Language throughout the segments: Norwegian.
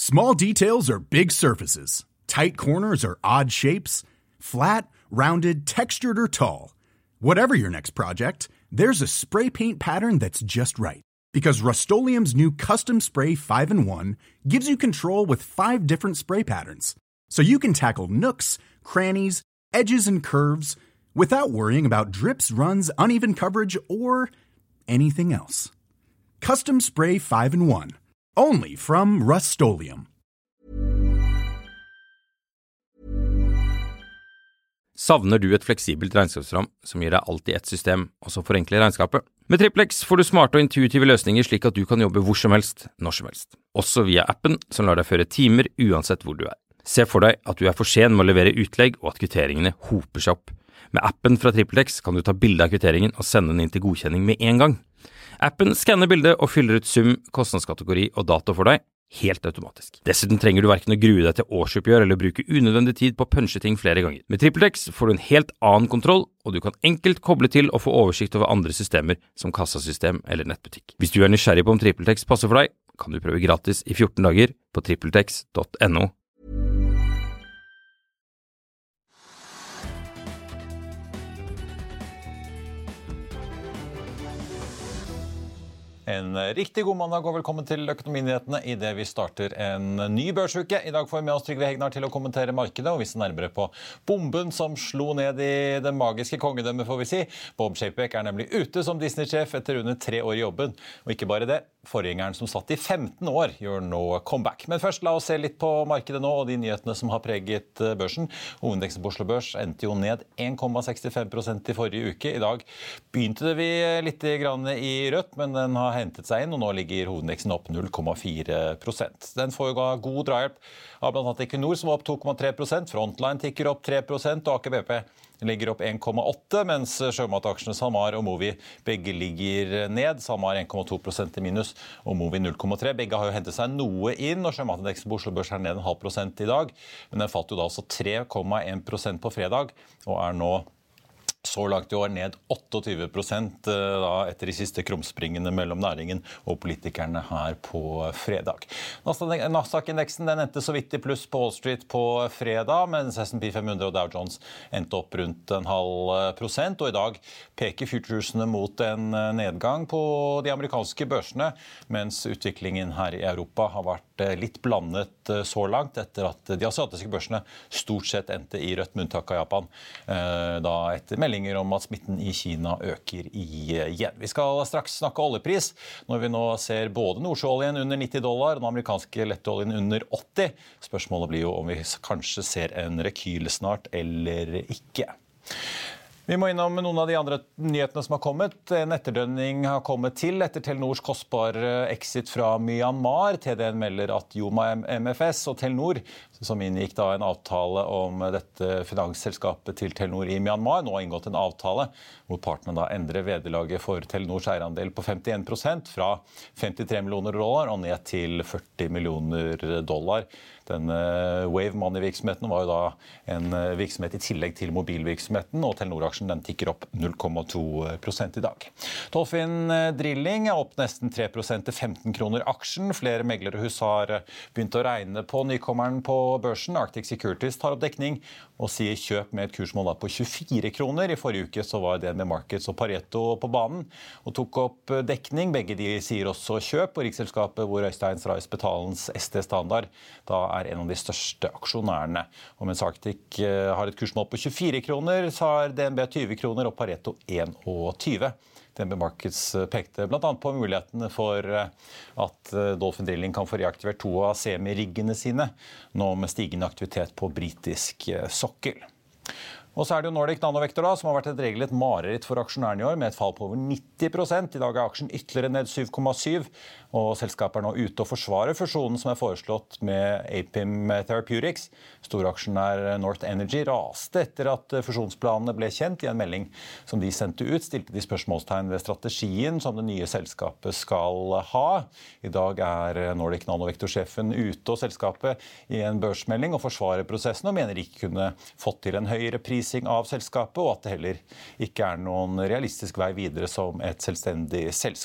Small details are big surfaces. Tight corners are odd shapes. Flat, rounded, textured, or tall. Whatever your next project, there's a spray paint pattern that's just right. Because Rust-Oleum's new Custom Spray 5-in-1 gives you control with 5 different spray patterns. So you can tackle nooks, crannies, edges, and curves without worrying about drips, runs, uneven coverage, or anything else. Custom Spray 5-in-1. Only from Rust-Oleum. Savner du et fleksibelt regnskapsprogram som gir deg alt i ett system, og som forenkler regnskapet? Med Triplex får du smarte og intuitive løsninger slik at du kan jobbe hvor som helst, når som helst. Også via appen som lar deg føre timer uansett hvor du er. Se for deg at du er for sen med å levere utlegg og at kvitteringene hoper seg opp. Med appen fra Triplex kan du ta bilde av kvitteringen og sende den inn til godkjenning med en gang. Appen skanner bildet og fyller ut sum, kostnadskategori og dato for deg, helt automatisk. Dessuten trenger du hverken å grue deg til årsoppgjør eller bruke unødvendig tid på å punche ting flere ganger. Med TripleX får du en helt annen kontroll, og du kan enkelt koble til og få oversikt over andre systemer som kassasystem eller nettbutikk. Hvis du er nysgjerrig på om TripleX passer for deg, kan du prøve gratis i 14 dager på tripletex.no. En riktig god mandag og velkommen til Økonominyhetene i det vi starter en ny børsuke. I dag får vi med oss Trygve Hegnar til å kommentere markedet og vise nærmere på bomben som slo ned i det magiske kongedømmet, får vi si. Bob Chapek er nemlig ute som Disney-sjef etter under 3 år i jobben. Og ikke bare det, forgjengeren som satt i 15 år gjør nå comeback. Men først la oss se litt på markedet nå og de nyhetene som har preget børsen. Hovedindeksen på Oslo Børs endte jo ned 1,65% i forrige uke. I dag begynte vi litt grann i rødt, men den har hentet seg inn, og nå ligger hovedindeksen opp 0,4%. Den får jo god drahjelp av blant annet Equinor, som var opp 2,3%, Frontline tikker opp 3%, og Aker BP ligger opp 1,8%, mens sjømataksjene SalMar og Movi begge ligger ned. SalMar 1,2% i minus, og Movi 0,3%. Begge har jo hentet seg noe inn, og sjømatindeksen på Oslo Børs er ned 0,5% i dag, men den falt jo da altså 3,1% på fredag, og er nå så langt i år ned 28% da, etter de siste krumspringene mellom næringen og politikerne her på fredag. Nasdaq-indeksen den endte så vidt i pluss på Wall Street på fredag, mens S&P 500 og Dow Jones endte opp rundt 0,5%, og i dag peker futuresene mot en nedgang på de amerikanske børsene, mens utviklingen her i Europa har vært litt blandet så langt, etter at de asiatiske børsene stort sett endte i rødt med unntak av Japan, da etter meldinger om at smitten i Kina øker igjen. Vi skal straks snakke oljepris, når vi nå ser både nordsjøoljen under $90 og den amerikanske lettoljen under 80. Spørsmålet blir jo om vi kanskje ser en rekyl snart eller ikke. Vi må innom noen av de andre nyhetene som har kommet. En etterdønning har kommet til etter Telenors kostbare exit fra Myanmar. TDN melder at Yoma MFS og Telenor, som inngikk da en avtale om dette finansselskapet til Telenor i Myanmar, nå har inngått en avtale hvor partene da endrer vederlaget for Telenors eierandel på 51% fra $53 millioner og ned til $40 millioner. Denne Wave Money-virksomheten var jo da en virksomhet i tillegg til mobilvirksomheten, og Telenor-aksjen den tikker opp 0,2% i dag. Dolphin Drilling er opp nesten 3% til 15 kroner aksjen. Flere meglerhus har begynt å regne på nykommeren på børsen. Arctic Securities tar opp dekning og sier kjøp med et kursmål da på 24 kroner. I forrige uke så var DNB Markets og Pareto på banen og tok opp dekning. Begge de sier også kjøp, og Riksselskapet hvor Øystein Stray Betalens ST Standard da er en av de største aksjonærene. Og mens Arctic har et kursmål på 24 kroner, så har DNB 20 kroner og Pareto 21. DNB Markets pekte blant annet på mulighetene for at Dolphin Drilling kan få reaktivert 2 av semi-riggene sine, nå med stigende aktivitet på britisk sokkel. Og så er det jo Nordic Nanovector da, som har vært et regelrett mareritt for aksjonærene i år, med et fall på over 90%. I dag er aksjen ytterligere ned 7,7%, og selskapet er nå ute og forsvarer fusjonen som er foreslått med Apim Therapeutics. Storaksjonær North Energy raste etter at fusjonsplanene ble kjent. I en melding som de sendte ut, stilte de spørsmålstegn ved strategien som det nye selskapet skal ha. I dag er Nordic Nanovector-sjefen ute og selskapet i en børsmelding og forsvarer prosessen, og mener ikke kunne fått til en høyere prising av selskapet, og at det heller ikke er noen realistisk vei videre som et selvstendig selskap.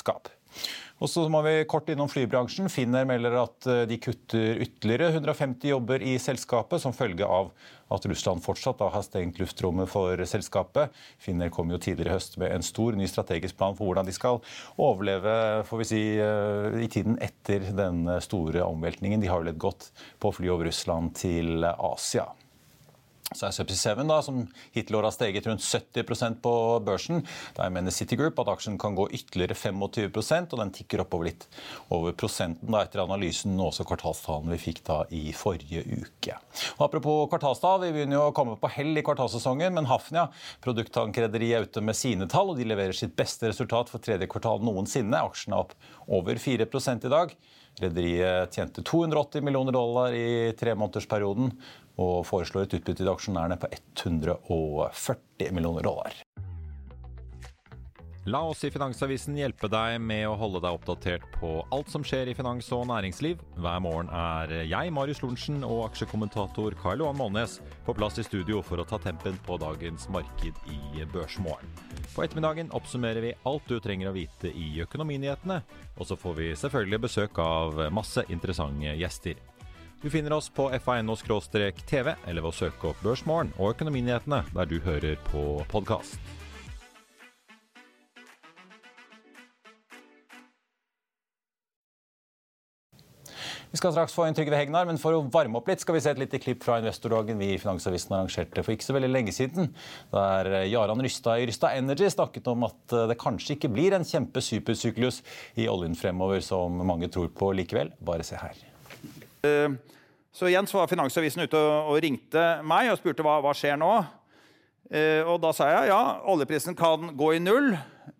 Og så må vi kort innom flybransjen. Finnair melder at de kutter ytterligere 150 jobber i selskapet som følge av at Russland fortsatt har stengt luftrommet for selskapet. Finnair kom jo tidligere i høst med en stor ny strategisk plan for hvordan de skal overleve, får vi si, i tiden etter den store omveltningen. De har jo lett gått på fly over Russland til Asia. Så Subsea 7 da, som hittil år har steget rundt 70% på børsen. Der mener Citigroup at aksjen kan gå ytterligere 25%, og den tikker oppover litt over prosenten da, etter analysen og også kvartalstallene vi fikk da i forrige uke. Og apropos kvartalstall, vi begynner jo å komme på hell i kvartalsesongen, men Hafnia, produkttankrederi, er ute med sine tall, og de leverer sitt beste resultat for tredje kvartal noensinne. Aksjen er opp over 4% i dag. Rederiet tjente $280 millioner i 3-månedersperioden, og foreslår et utbytte til aksjonærene på $140 millioner. La oss i Finansavisen hjelpe deg med å holde deg oppdatert på alt som skjer i finans og næringsliv. Hver morgen er jeg, Marius Lorentzen, og aksjekommentator Karl Johan Målnes på plass i studio for å ta tempen på dagens marked i Børsmorgen. På ettermiddagen oppsummerer vi alt du trenger å vite i økonominyhetene, og så får vi selvfølgelig besøk av masse interessante gjester. Du finner oss på fa.no/tv eller ved å søke opp Børsmorgen og økonominyhetene der du hører på podcast. Vi skal straks få en Trygve Hegnar, men for å varme opp litt skal vi se et lite klipp fra investordagen vi i Finansavisen arrangerte for ikke så veldig lenge siden, der Jaran Rystad i Rystad Energy snakket om at det kanskje ikke blir en kjempesupersyklus i oljen fremover som mange tror på likevel. Bare se her. Så igjen så var Finansavisen ute og ringte meg og spurte hva skjer nå. Og da sa jeg ja, oljeprisen kan gå i null.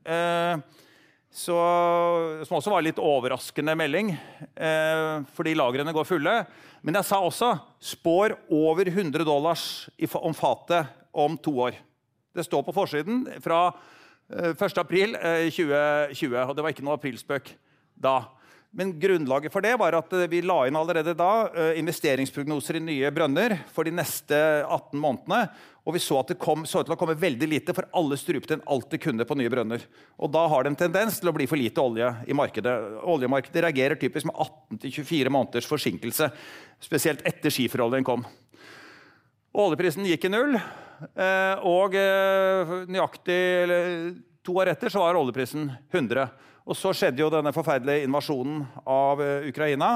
Som også var litt overraskende melding, fordi lagrene går fulle. Men jeg sa også spår over $100 om fatet om 2 år. Det står på forsiden fra 1. april 2020, og det var ikke noe aprilspøk da. Men grunnlaget for det var at vi la inn allerede da investeringsprognoser i nye brønner for de neste 18 månedene, og vi så at det så til å komme veldig lite, for alle strupte en alt de kunne på nye brønner. Og da har det en tendens til å bli for lite olje i markedet. Oljemarkedet reagerer typisk med 18-24 måneders forsinkelse, spesielt etter skiferoljen kom. Oljeprisen gikk i null, og nøyaktig 2 år etter så var oljeprisen 100. Og så skjedde jo denne forferdelige invasjonen av Ukraina,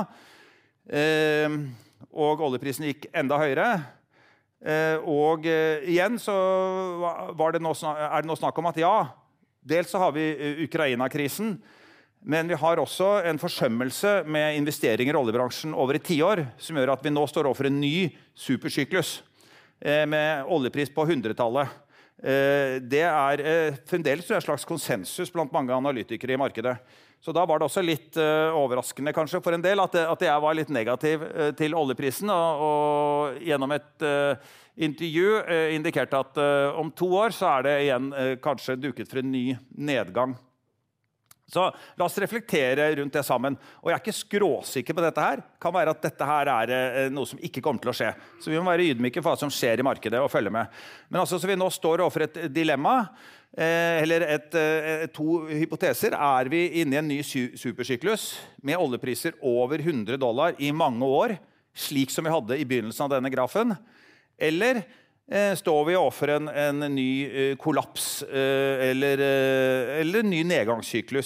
og oljeprisen gikk enda høyere. Og igjen så er det nå snakk om at ja, dels så har vi Ukraina-krisen, men vi har også en forsømmelse med investeringer i oljebransjen over et 10 år, som gjør at vi nå står overfor en ny supersyklus med oljepris på 100-tallet. Det er fremdeles en slags konsensus blant mange analytikere i markedet. Så da var det også litt overraskende kanskje for en del at jeg var litt negativ til oljeprisen, og gjennom et intervju indikerte at om 2 år så er det igjen kanskje duket for en ny nedgang. Så la oss reflektere rundt det sammen. Og jeg er ikke skråsikker på dette her. Kan være at dette her er noe som ikke kommer til å skje. Så vi må være ydmyke for hva som skjer i markedet og følge med. Men altså, så vi nå står overfor et dilemma, eller 2 hypoteser. Er vi inne i en ny supersyklus med oljepriser over $100 i mange år, slik som vi hadde i begynnelsen av denne grafen? Eller står vi overfor en ny kollaps eller en ny nedgangssyklus?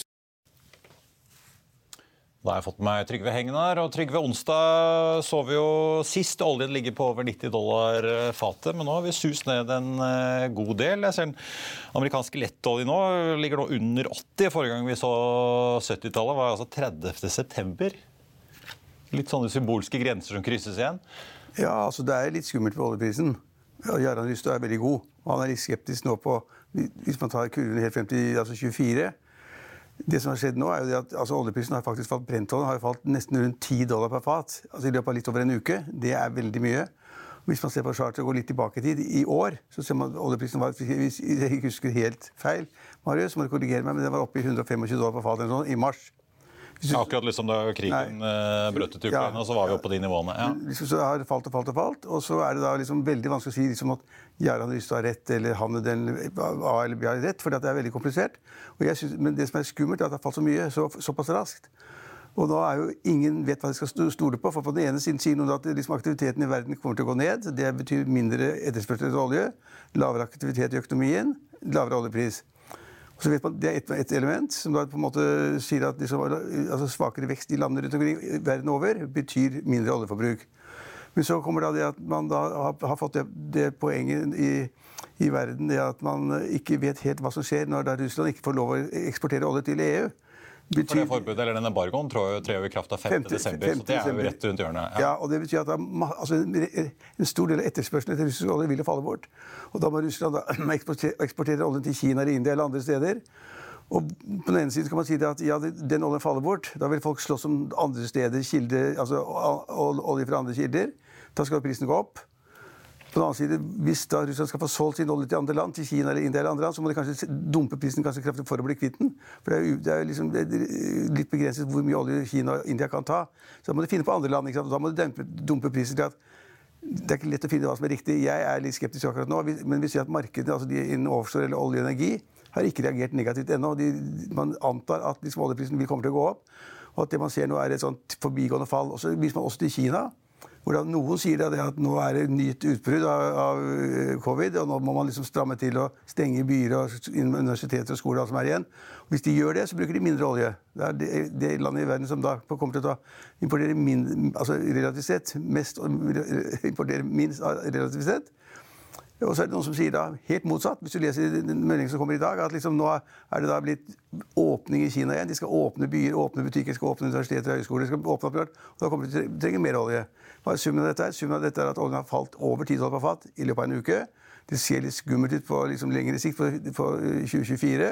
Da har jeg fått meg Trygve Hegnar, og Trygve, onsdag så vi jo sist oljen ligger på over $90 fatet, men nå har vi sust ned en god del. Jeg ser den amerikanske lettolje nå ligger nå under 80. Forrige gang vi så 70-tallet var altså 30. september. Litt sånne symbolske grenser som krysses igjen. Ja, altså det er litt skummelt på oljeprisen. Jaran Rystad er veldig god, og han er litt skeptisk nå på, hvis man tar kurven helt frem til 24. Det som har skjedd nå er jo det at oljeprisen har faktisk falt, Brentoljen har falt nesten rundt $10 per fat, altså i løpet av litt over en uke. Det er veldig mye. Hvis man ser på chartet og går litt tilbake i tid, i år, så ser man at oljeprisen var, hvis jeg ikke husker helt feil, Marius, må du korrigere meg, men den var oppe i $125 per fat i mars. Akkurat liksom da krigen brøt ut i Ukraina, så var vi oppe på de nivåene. Ja. Liksom så har det falt, og så er det da liksom veldig vanskelig å si liksom at Jarand Rystad har rett, eller han og den A eller B har rett, for det er veldig komplisert. Men det som er skummelt, er at det har falt så mye, såpass raskt. Og da er jo ingen vet hva de skal stole på, for på den ene siden sier noen at liksom aktiviteten i verden kommer til å gå ned. Det betyr mindre etterspørsel etter olje, lavere aktivitet i økonomien, lavere oljepris. Og så vet man, det er et element som da på en måte sier at liksom, altså svakere vekst i landene rundt omkring verden over betyr mindre oljeforbruk. Men så kommer da det at man da har fått det poenget i verden, det at man ikke vet helt hva som skjer når da Russland ikke får lov å eksportere olje til EU. For det forbudet, eller den embargoen, trer jo i kraft av 5. desember, så det er jo rett rundt hjørnet. Ja, og det betyr at en stor del av etterspørselen etter russisk olje vil falle bort. Og da må Russland eksportere oljen til Kina eller India eller andre steder. Og på den ene siden kan man si at ja, den oljen faller bort. Da vil folk slåss om andre steder, altså olje fra andre kilder. Da skal prisen gå opp. På den annen side, hvis da Russland skal få solgt sin olje til andre land, til Kina eller India eller andre land, så må de kanskje dumpe prisen ganske kraftig for å bli kvitt den. For det er liksom litt begrenset hvor mye olje Kina og India kan ta. Så da må de finne på andre land, ikke sant? Og da må de dumpe prisen til at det er ikke lett å finne hva som er riktig. Jeg er litt skeptisk akkurat nå, men vi ser at markedet, altså de innen offshore eller olje og energi, har ikke reagert negativt ennå. Man antar at liksom oljeprisen vil komme til å gå opp, og at det man ser nå er et sånt forbigående fall. Og så viser man også til Kina, hvor noen sier det at nå er det et nytt utbrudd av covid, og nå må man liksom stramme til å stenge byer og universiteter og skoler og alt som er igjen. Og hvis de gjør det, så bruker de mindre olje. Det er det landet i verden som da kommer til å importere altså relativt sett, importere minst relativt sett. Og så er det noen som sier da helt motsatt, hvis du leser den meldingen som kommer i dag, at liksom nå er det da blitt åpning i Kina igjen. De skal åpne byer, åpne butikker, skal åpne universiteter og høyskoler, de skal åpne opp, og da kommer de til å trenge mer olje. Hva er summen av dette? Summen av dette er at oljen har falt over $10 per fat i løpet av en uke. Det ser litt skummelt ut på liksom lengre sikt for 2024.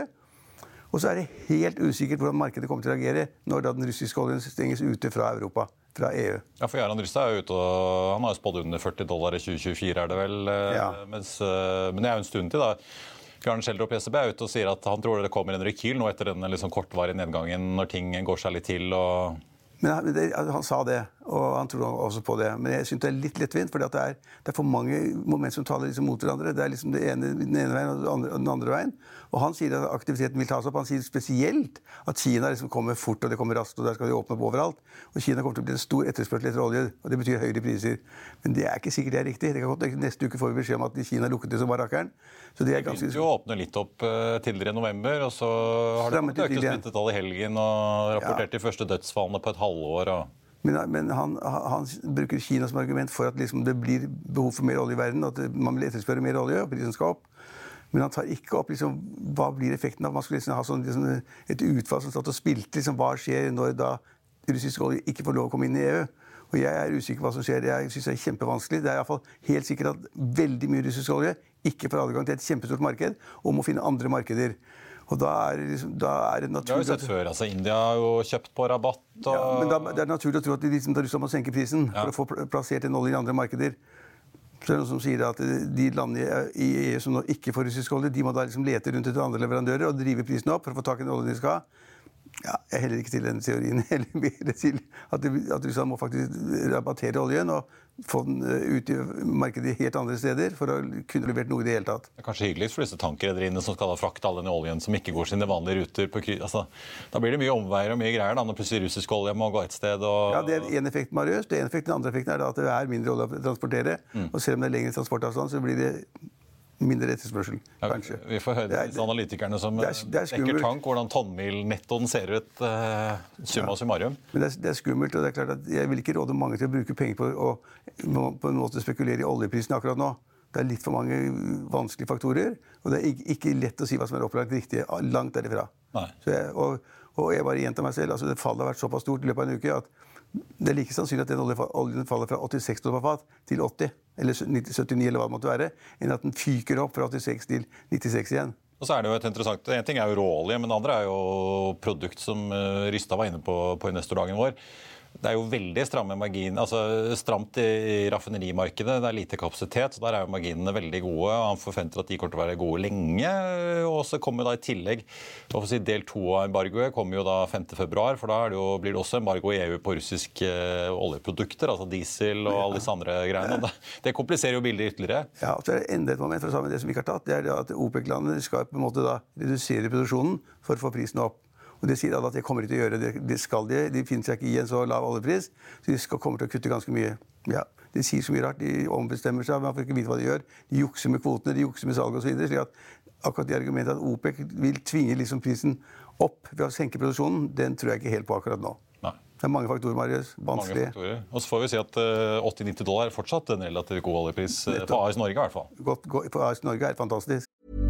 Og så er det helt usikkert hvordan markedet kommer til å reagere når da den russiske oljen stenges ute fra Europa, fra EU. Ja, for Jarand Rystad er jo ute, og han har jo spådd under $40 i 2024, er det vel? Ja. Men det er jo en stund til da. Bjarne Schjelderup i SEB er ute og sier at han tror det kommer en rekyl nå etter denne liksom kortvarige nedgangen når ting går seg litt til og... Men han sa det, og han tror også på det. Men jeg synes det er litt lettvint, for det er for mange momenter som taler liksom mot hverandre. Det er liksom den ene veien og den andre veien. Og han sier at aktiviteten vil tas opp. Han sier spesielt at Kina liksom kommer fort, og det kommer raskt, og der skal de åpne opp overalt. Og Kina kommer til å bli en stor etterspørsel etter olje, og det betyr høyere priser. Men det er ikke sikkert det er riktig. Det kan godt neste uke får vi beskjed om at Kina lukket det som var rakkeren. Så det er ganske... De begynte jo å åpne litt opp tidligere i november, og så har det økt smittetall i helgen, og rapportert de første dødsfallene på et halvår, og... Men han bruker Kina som argument for at liksom det blir behov for mer olje i verden, at man vil etterspørre mer olje, og prisen skal opp. Men han tar ikke opp liksom, hva blir effekten av. Man skulle liksom ha sånn, liksom, et utfall som satt og spilte. Liksom, hva skjer når da russisk olje ikke får lov å komme inn i EU? Og jeg er usikker på hva som skjer. Jeg synes det er kjempevanskelig. Det er i hvert fall helt sikkert at veldig mye russisk olje ikke får adgang til et kjempestort marked, og må finne andre markeder. Og da er det naturlig... Det har vi sett før. Altså, India har jo kjøpt på rabatt. Og... Ja, men det er naturlig å tro at Russland må senke prisen for å få plassert en olje i andre markeder. Så er det noen som sier at de landene i EU som nå ikke får russisk olje, de må da liksom lete rundt etter andre leverandører og drive prisen opp for å få tak i den oljen de skal ha. Ja, jeg heller ikke til den teorien. Heller mer til at Russland må faktisk rabattere oljen og få den ut i markedet helt andre steder for å kunne levert noe i det hele tatt. Det er kanskje hyggeligst for disse tankrederiene som skal frakte all denne oljen som ikke går sine vanlige ruter på altså, da blir det mye omveier og mye greier da, når plutselig russisk olje må gå et sted. Og... Ja, det er en effekt, Marius. Den andre effekten er da at det er mindre olje å transportere. Og selv om det er lengre transportavstand, så blir det mindre etterspørsel, kanskje. Vi får høre disse analytikerne som dekker tank, hvordan tonnmil-nettoen ser ut, summa summarum. Men det er skummelt, og det er klart at jeg vil ikke råde mange til å bruke penger på å på en måte spekulere i oljeprisen akkurat nå. Det er litt for mange vanskelige faktorer, og det er ikke lett å si hva som er opplagt riktig, langt derifra. Og jeg bare gjentar meg selv, altså det fallet har vært såpass stort i løpet av en uke, at det er like sannsynlig at den oljen faller fra $86 per fat til 80, eller 79, eller hva det måtte være, enn at den fyker opp fra 86 til 96 igjen. Og så er det jo et interessant, en ting er jo råolje, men det andre er jo produkt som Rystad var inne på investordagen vår. Det jo veldig stramme margin, altså stramt i raffinerimarkedet. Det lite kapasitet, så der jo marginene veldig gode. Og han forventer at de kommer til å være gode lenge. Og så kommer da i tillegg, del 2 av embargoet kommer jo da 5. februar, for da blir det også embargo i EU på russiske oljeprodukter, altså diesel og alle disse andre greiene. Og det kompliserer jo bildet ytterligere. Ja, og så det enda et moment for å sammen det som vi ikke har tatt, det at OPEC-landene skal på en måte da redusere produksjonen for å få prisen opp. Og det sier alle at det kommer de til å gjøre. Det skal de. De finner seg ikke i en så lav oljepris, så de kommer til å kutte ganske mye. Ja, de sier så mye rart. De ombestemmer seg, man får ikke vite hva de gjør. De jukser med kvotene, de jukser med salg og så videre. Slik at akkurat det argumentet at OPEC vil tvinge liksom prisen opp ved å senke produksjonen, den tror jeg ikke helt på akkurat nå. Nei. Det mange faktorer, Marius. Vanskelig. Mange faktorer. Og så får vi si at $80-90 fortsatt en relativt god oljepris for AS Norge i hvert fall. For AS Norge fantastisk.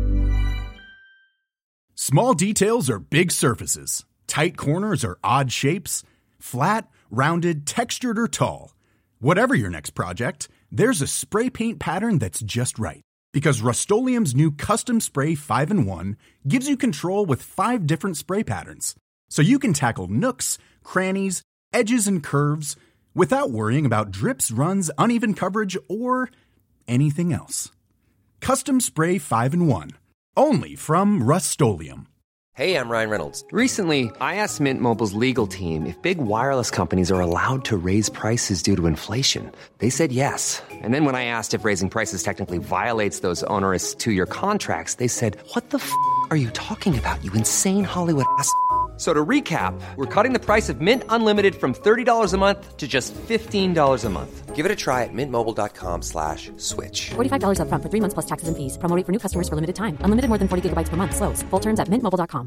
Small details are big surfaces. Tight corners are odd shapes. Flat, rounded, textured, or tall. Whatever your next project, there's a spray paint pattern that's just right. Because Rust-Oleum's new Custom Spray 5-in-1 gives you control with 5 different spray patterns. So you can tackle nooks, crannies, edges, and curves without worrying about drips, runs, uneven coverage, or anything else. Custom Spray 5-in-1. Only from Rust-Oleum. Hey, I'm Ryan Reynolds. Recently, I asked Mint Mobile's legal team if big wireless companies are allowed to raise prices due to inflation. They said yes. And then when I asked if raising prices technically violates those onerous 2-year contracts, they said, "What the f*** are you talking about, you insane Hollywood ass?" So to recap, we're cutting the price of Mint Unlimited from $30 a month to just $15 a month. Give it a try at mintmobile.com/switch. $45 up front for 3 months plus taxes and fees. Promo rate for new customers for limited time. Unlimited more than 40 gigabytes per month. Slows full terms at mintmobile.com.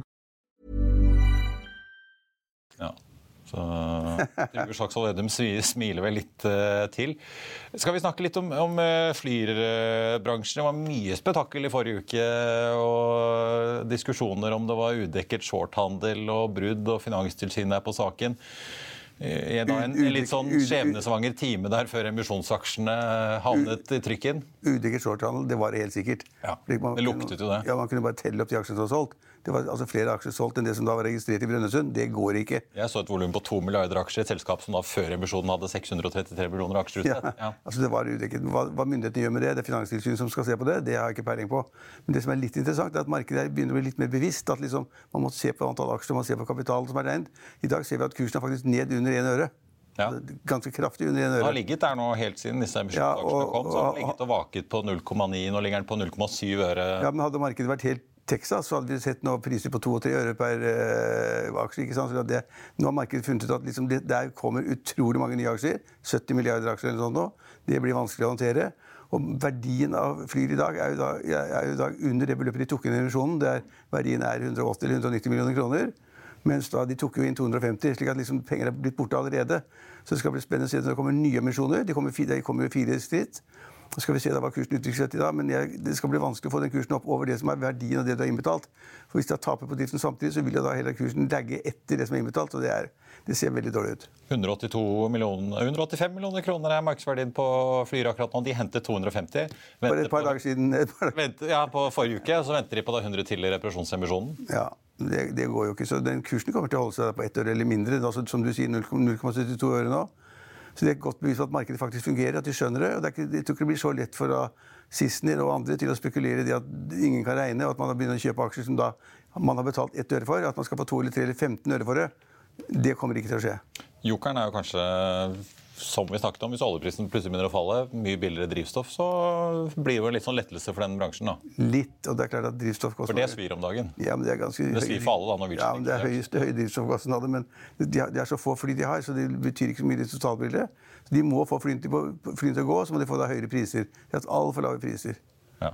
Ja, så Trygve Slagsvold Vedum smiler vel litt til. Skal vi snakke litt om flybransjen? Det var mye spetakkel i forrige uke, og diskusjoner om det var udekket shorthandel og brudd, og Finanstilsynet på saken. En litt sånn skjebnesvanger time der før emisjonsaksjene havnet i trykken. Udekket shorthandel, det var det helt sikkert. Ja, det luktet jo det. Ja, man kunne bare telle opp de aksjene som var solgt. Det var altså flere aksjer solgt enn det som da var registrert i Brønnøysund. Det går ikke. Jeg så et volum på 2 milliarder aksjer, et selskap som da før emisjonen hadde 633 millioner aksjer ute. Ja, altså det var udekket. Hva myndighetene gjør med det, det Finanstilsynet som skal se på det, det har jeg ikke peiling på. Men det som er litt interessant, er at markedet begynner å bli litt mer bevisst, at liksom, man må se på antall aksjer, man må se på kapitalen som er regnet. I dag ser vi at kursen er faktisk ned under 1 øre. Ja. Ganske kraftig under 1 øre. Det har ligget der nå helt siden disse emisjonsaksjene kom, så har det ligget og vaket på 0,9, nå ligger den på 0,7 øre. Ja, men hadde markedet vært helt Texas, så hadde vi sett nå priser på 2 og 3 øre per aksje, ikke sant? Så nå har markedet funnet ut at liksom der kommer utrolig mange nye aksjer, 70 milliarder aksjer eller sånt nå. Det blir vanskelig å håndtere. Og verdien av Flyr i dag er jo i dag under det beløpet de tok inn i emisjonen. Verdien er 180 eller 190 millioner kroner. Mens da de tok jo inn 250, slik at liksom penger er blitt borte allerede. Så det skal bli spennende å se når det kommer nye emisjoner. Det kommer jo 4 skritt. Så skal vi se da hva kursen utvikler seg til da, men det skal bli vanskelig å få den kursen opp over det som er verdien av det du har innbetalt. For hvis jeg taper på driften samtidig, så vil jo da hele kursen dagge etter det som er innbetalt, og det ser veldig dårlig ut. 185 millioner kroner er markedsverdien på Flyr akkurat nå. De hentet 250. For et par dager siden. Ja, på forrige uke, så venter de på da 100 til i reparasjonsemisjonen. Ja, det går jo ikke, så den kursen kommer til å holde seg på 1 øre eller mindre, altså, som du sier 0,72 øre nå. Så det er et godt bevis på at markedet faktisk fungerer, at de skjønner det. Og jeg tror ikke det blir så lett for Sissener og andre til å spekulere i det at ingen kan regne, og at man har begynt å kjøpe aksjer som da man har betalt 1 øre for, at man skal få 2 eller 3 eller 15 øre for det. Det kommer ikke til å skje. Jokeren er jo kanskje, som vi snakket om, hvis oljeprisen plutselig begynner å falle, mye billigere drivstoff, så blir det jo litt sånn lettelse for den bransjen da. Litt, og det er klart at drivstoff koster... For det svir om dagen. Ja, men det er ganske... Det svir for alle da, når vi... Ja, men det er høye drivstoffkostnader, men det er så få fly de har, så det betyr ikke så mye i totalbildet. Så de må få flyene til å gå, så må de få da høyere priser. Det er altfor lave priser. Ja.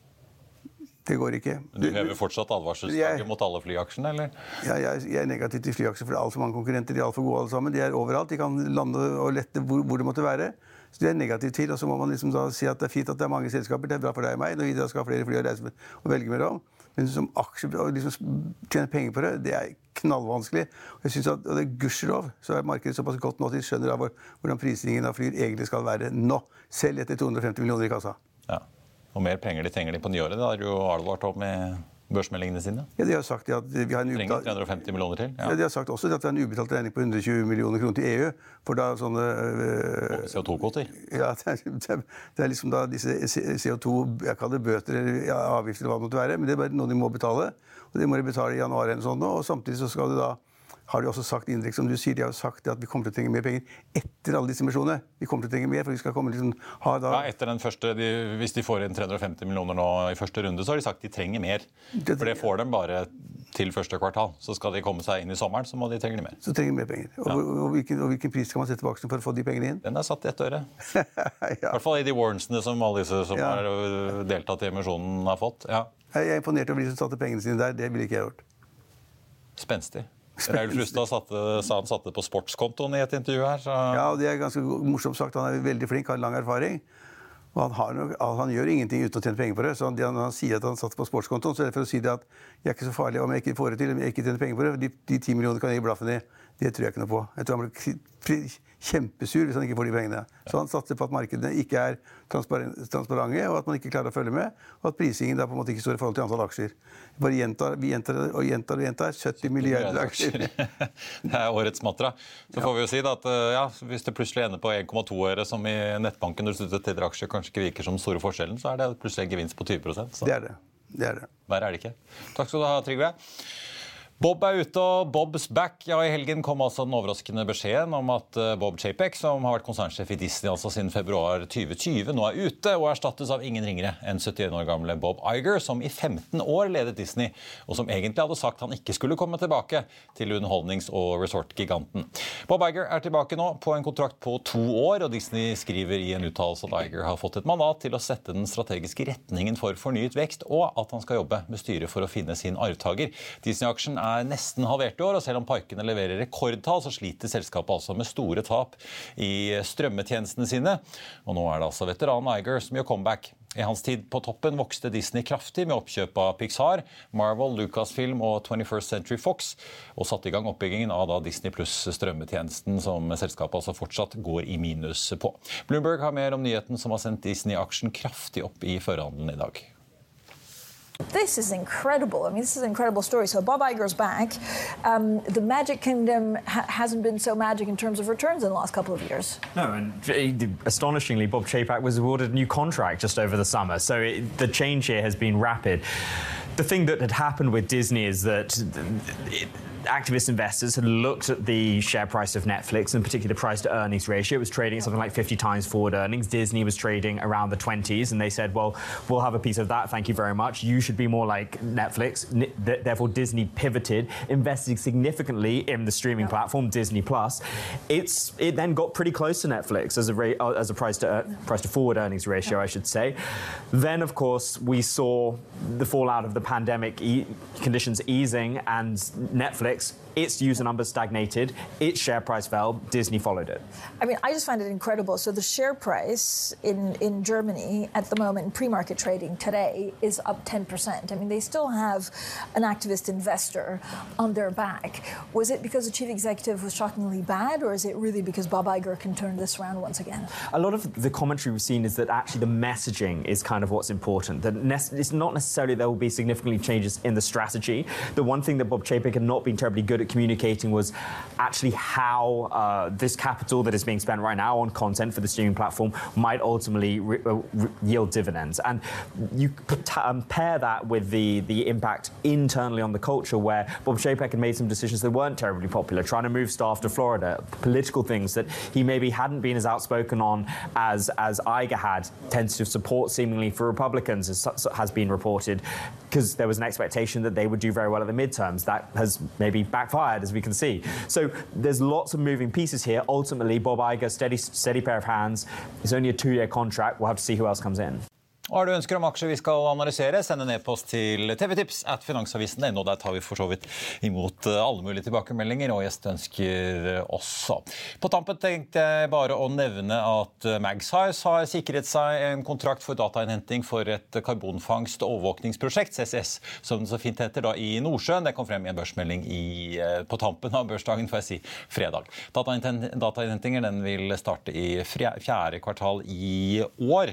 Det går ikke. Men du hever fortsatt advarselsflagget mot alle flyaksjene, eller? Ja, jeg er negativ til flyaksjer, for det er alt for mange konkurrenter. De er alt for gode alle sammen. De er overalt. De kan lande og lette hvor det måtte være. Så det er negativ til, og så må man liksom da si at det er fint at det er mange selskaper. Det er bra for deg og meg, når vi da skal ha flere fly å reise med og velge mellom. Men som aksjer og liksom tjene penger på det er knallvanskelig. Og jeg synes at, og det er gudskjelov, så er markedet såpass godt nå til skjønner av hvordan prisingen av flyr egentlig skal være nå, selv etter 250 millioner i kassa. Ja. Og mer penger de trenger de på nyåret, det har jo advart om i børsmeldingene sine? Ja, de har sagt at vi har en trenger 350 millioner til. Ja, de har sagt også at vi har en ubetalt regning på 120 millioner kroner til EU, for da sånne... CO2-kvoter? Ja, det liksom da disse CO2, jeg kaller det bøter eller avgifter eller hva det måtte være, men det bare noe de må betale, og det må de betale i januar eller sånn nå, og samtidig så skal det da har de også sagt indirekte, som du sier, de har sagt at vi kommer til å trenge mer penger etter alle disse emisjonene. Vi kommer til å trenge mer, for vi skal komme liksom ha da... Ja, etter den første, hvis de får inn 350 millioner nå i første runde, så har de sagt de trenger mer. For det får dem bare til første kvartal. Så skal de komme seg inn i sommeren, så må de trenge mer. Så trenger de mer penger. Og hvilken pris skal man sette på aksjen for å få de pengene inn? Den er satt i 1 øre. I hvert fall i de warrantsene som alle disse som har deltatt i emisjonen har fått. Ja. Jeg er imponert over de som satte pengene sine der. Det ville ikke jeg gjort. Spenstig. Raul Flustad sa han satte på sportskontoen i et intervju her. Så... Ja, og det er ganske morsomt sagt. Han er veldig flink, har lang erfaring. Og han gjør ingenting uten å tjene penger på det. Så når han sier at han satte på sportskontoen, så er det for å si det at jeg er ikke så farlig om jeg ikke får det til, om jeg ikke tjener penger på det. De 10 millioner kan jeg gi blaffen i. Det tror jeg ikke noe på. Jeg tror han blir kjempesur hvis han ikke får de pengene. Så han satser på at markedene ikke er transparente, og at man ikke klarer å følge med, og at prisingen da på en måte ikke står i forhold til antall aksjer. Vi gjentar 70 milliarder aksjer. Det er årets mantra. Så får vi jo si da at hvis det plutselig ender på 1,2 øre som i nettbanken når du slutter til aksjer kanskje ikke virker som store forskjellen, så er det plutselig en gevinst på 20%. Så. Det er det. Verre er det ikke. Takk skal du ha, Trygve. Bob er ute, og Bob's back. Ja, i helgen kom altså den overraskende beskjeden om at Bob Chapek, som har vært konsernsjef i Disney altså siden februar 2020, nå er ute og erstattes av ingen ringere enn 71 år gamle Bob Iger, som i 15 år ledet Disney, og som egentlig hadde sagt han ikke skulle komme tilbake til underholdnings- og resort-giganten. Bob Iger er tilbake nå på en kontrakt på 2 år, og Disney skriver i en uttalelse at Iger har fått et mandat til å sette den strategiske retningen for fornyet vekst, og at han skal jobbe med styret for å finne sin arvtager. Disney-aksjen er nesten halvert i år, og selv om parkene leverer rekordtall, så sliter selskapet altså med store tap i strømmetjenestene sine. Og nå er det altså veteranen Iger som gjør comeback. I hans tid på toppen vokste Disney kraftig med oppkjøp av Pixar, Marvel, Lucasfilm og 21st Century Fox, og satte i gang oppbyggingen av Disney Plus strømmetjenesten som selskapet altså fortsatt går i minus på. Bloomberg har mer om nyheten som har sendt Disney-aksjen kraftig opp i førhandelen i dag. This is incredible. I mean, this is an incredible story. So Bob Iger's back. The Magic Kingdom hasn't been so magic in terms of returns in the last couple of years. No, and astonishingly, Bob Chapek was awarded a new contract just over the summer. So the change here has been rapid. The thing that had happened with Disney is that activist investors had looked at the share price of Netflix, and particularly the price-to-earnings ratio. It was trading at something like 50 times forward earnings. Disney was trading around the 20s, and they said, well, we'll have a piece of that, thank you very much. You should be more like Netflix. Therefore, Disney pivoted, invested significantly in the streaming platform, Disney+. It then got pretty close to Netflix as a price-to-forward earnings ratio, I should say. Then, of course, we saw the fallout of the pandemic conditions easing, and Netflix, its user numbers stagnated, its share price fell, Disney followed it. I mean, I just find it incredible. So the share price in Germany at the moment in pre-market trading today is up 10%. I mean, they still have an activist investor on their back. Was it because the chief executive was shockingly bad, or is it really because Bob Iger can turn this around once again? A lot of the commentary we've seen is that actually the messaging is kind of what's important. That it's not necessarily there will be significantly changes in the strategy. The one thing that Bob Chapek had not been terribly good at communicating was actually how this capital that is being spent right now on content for the streaming platform might ultimately yield dividends. And you pair that with the impact internally on the culture, where Bob Chapek had made some decisions that weren't terribly popular, trying to move staff to Florida, political things that he maybe hadn't been as outspoken on as Iger had, tentative support seemingly for Republicans has been reported, because there was an expectation that they would do very well at the midterms. That has maybe backfired, as we can see. So there's lots of moving pieces here. Ultimately, Bob Iger, steady pair of hands. It's only a 2-year contract. We'll have to see who else comes in. Og har du ønsker om aksjer vi skal analysere, send en e-post til tvtips@finansavisen.no. Der tar vi for så vidt imot alle mulige tilbakemeldinger og gjestønsker også. På tampen tenkte jeg bare å nevne at Magseis har sikret seg en kontrakt for datainnhenting for et karbonfangst- og overvåkningsprosjekt, CCS, som det så fint heter da i Nordsjøen. Det kom frem i en børsmelding på tampen av børsdagen, får jeg si, fredag. Datainnhentingen den vil starte i 4. kvartal i år.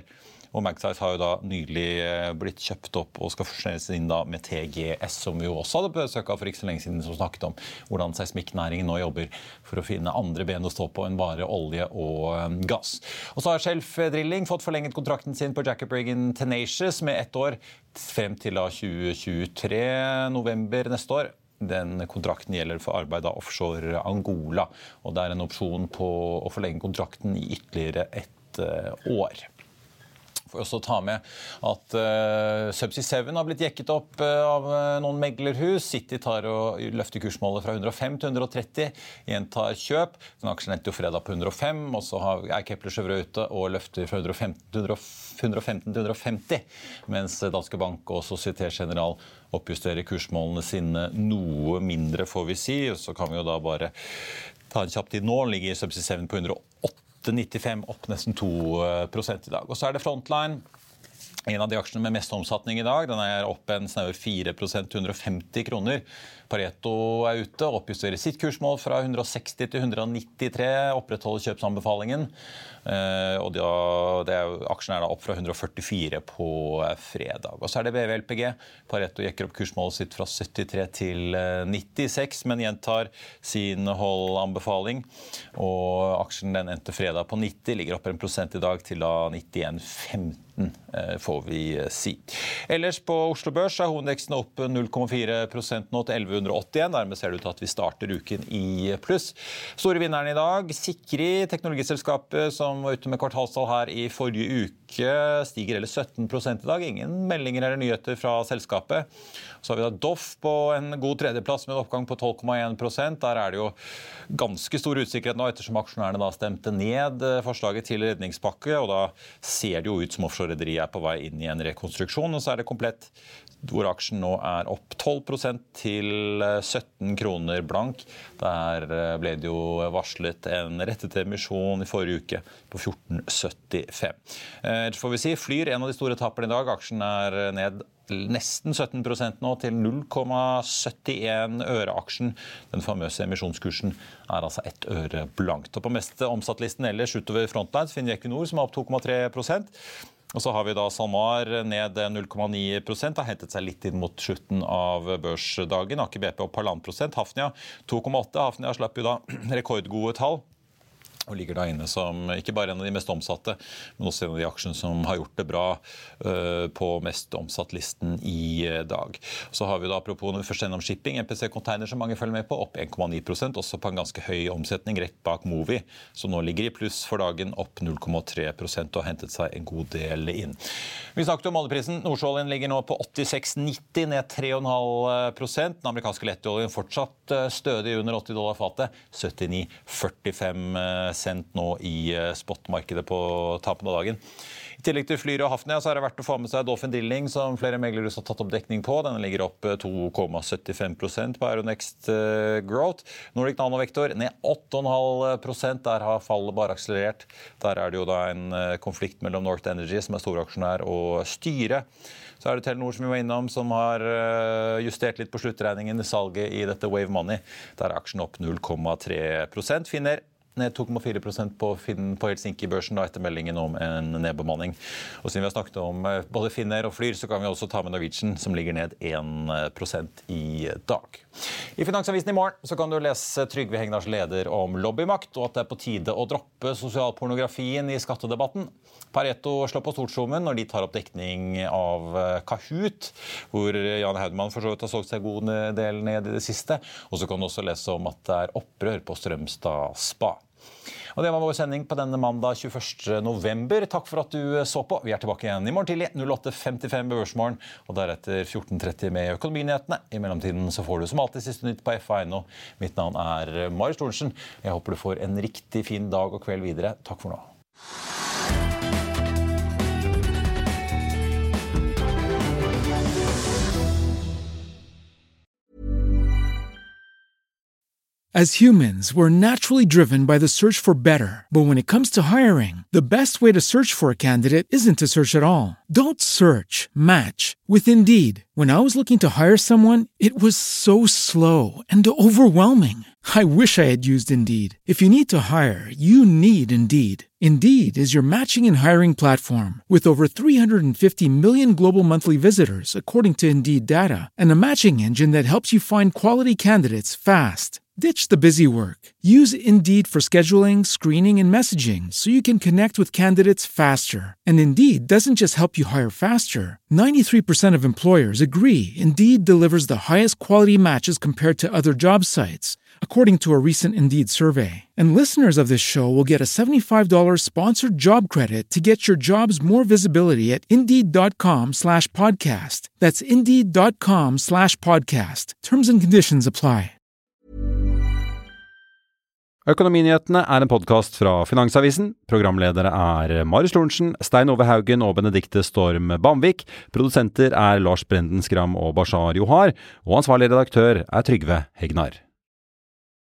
Og Magseis har jo da nylig blitt kjøpt opp og skal fusjoneres inn da med TGS, som vi jo også hadde besøk av for ikke så lenge siden, som snakket om hvordan seismikknæringen nå jobber for å finne andre ben å stå på enn bare olje og gass. Og så har Shelf Drilling fått forlenget kontrakten sin på Jacob Briggen Tenacious med 1 år frem til 2023, november neste år. Den kontrakten gjelder for arbeid av offshore Angola, og det en opsjon på å forlenge kontrakten i ytterligere 1 år. For også ta med at Subsea 7 har blitt jekket opp av noen meglerhus. City tar og løfter kursmålet fra 105 til 130, gjentar kjøp. Den aksjen endte jo fredag på 105, og så Kepler Cheuvreux ute og løfter fra 115 til 150, mens Danske Bank og Société Générale oppjusterer kursmålene sine noe mindre, får vi si. Og så kan vi jo da bare ta en kjapp tid nå, ligger Subsea 7 på 108,95, opp nesten 2% i dag. Og så det Frontline, en av de aksjene med mest omsetning i dag. Den opp en snauer 4% til 150 kroner. Pareto ute, oppjusterer sitt kursmål fra 160 til 193, opprettholder kjøpsanbefalingen. Og aksjen da opp fra 144 på fredag. Og så det BW-LPG. Pareto jekker opp kursmålet sitt fra 73 til 96, men gjentar sin holdanbefaling. Og aksjen den endte fredag på 90, ligger opp 1% i dag til 91,15. Får vi si. Ellers på Oslo Børs hovedindeksen opp 0,4% nå til 1181. Dermed ser det ut til at vi starter uken i pluss. Store vinneren i dag, Sikri, teknologiselskapet som var ute med kvartalstall her i forrige uke, stiger hele 17% i dag. Ingen meldinger eller nyheter fra selskapet. Så har vi da Doff på en god tredjeplass med en oppgang på 12,1%. Der det jo ganske stor usikkerhet nå, ettersom aksjonærene da stemte ned forslaget til redningspakke, og da ser det jo ut som offshore-rederiet på vei inn i en rekonstruksjon, og så det komplett, hvor aksjen nå opp 12% til 17 kroner blank. Der ble det jo varslet en rettet emisjon i forrige uke på 14,75. Får vi si, Flyr, en av de store tapperne i dag. Aksjen ned nesten 17% nå til 0,71 øre aksjen. Den famøse emisjonskursen altså 1 øre blankt. Og på meste omsattlisten ellers utover Frontline finner vi Equinor som opp 2,3%. Og så har vi da SalMar ned 0,9%, har hentet seg litt inn mot slutten av børsdagen. Aker BP opp 1,5%, Hafnia 2,8%. Hafnia slapp jo da rekordgode tall. Og ligger da inne som ikke bare en av de mest omsatte, men også en av de aksjene som har gjort det bra på mest omsatt-listen i dag. Så har vi da, apropos når vi først gjennom shipping, MPC Container som mange følger med på, opp 1,9%, også på en ganske høy omsetning rett bak Movi, som nå ligger i pluss for dagen, opp 0,3% og har hentet seg en god del inn. Vi snakket om oljeprisen. Nordsjøoljen ligger nå på 86,90, ned 3,5%. Den amerikanske lettoljen fortsatt stødig under $80 fatet, 79,45 cent nå i spotmarkedet på tapen av dagen. I tillegg til Flyr og Hafnia så det verdt å få med seg Dolphin Drilling, som flere meglerhus har tatt opp dekning på. Den ligger opp 2,75% på Euronext Growth. Nordic Nanovektor ned 8,5%. Der har fallet bare akselerert. Der det jo da en konflikt mellom North Energy, som storaksjonær, og styret. Så det Telenor som vi var innom, som har justert litt på sluttregningen i salget i dette Wave Money. Der aksjen opp 0,3%. Finner ned 2,4% på Helsinki-børsen da, etter meldingen om en nedbemanning. Og siden vi har snakket om både Finner og Flyr, så kan vi også ta med Norwegian, som ligger ned 1% i dag. I Finansavisen i morgen så kan du lese Trygve Hegnars leder om lobbymakt, og at det på tide å droppe sosialpornografien i skattedebatten. Pareto slår på stortrommen når de tar opp dekning av Kahoot, hvor Jan Haudmann for så vidt har solgt seg god del ned i det siste. Og så kan du også lese om at det opprør på Strømstad Spa. Og det var vår sending på denne mandag 21. november. Takk for at du så på. Vi tilbake igjen i morgen tidlig 08.55 Børsmorgen, og deretter 14.30 med Økonominyhetene. I mellomtiden så får du som alltid siste nytt på FA.no. Mitt navn Marius Lorentzen. Jeg håper du får en riktig fin dag og kveld videre. Takk for nå. As humans, we're naturally driven by the search for better. But when it comes to hiring, the best way to search for a candidate isn't to search at all. Don't search, match with Indeed. When I was looking to hire someone, it was so slow and overwhelming. I wish I had used Indeed. If you need to hire, you need Indeed. Indeed is your matching and hiring platform with over 350 million global monthly visitors, according to Indeed data, and a matching engine that helps you find quality candidates fast. Ditch the busy work. Use Indeed for scheduling, screening, and messaging so you can connect with candidates faster. And Indeed doesn't just help you hire faster. 93% of employers agree Indeed delivers the highest quality matches compared to other job sites, according to a recent Indeed survey. And listeners of this show will get a $75 sponsored job credit to get your jobs more visibility at Indeed.com/podcast. That's Indeed.com/podcast. Terms and conditions apply. Økonominyhetene en podcast fra Finansavisen. Programledere Marius Lorentzen, Stein Ove Haugen og Benedikte Storm Bamvik. Produsenter Lars Brenden Skram og Bashar Johar. Og ansvarlig redaktør Trygve Hegnar.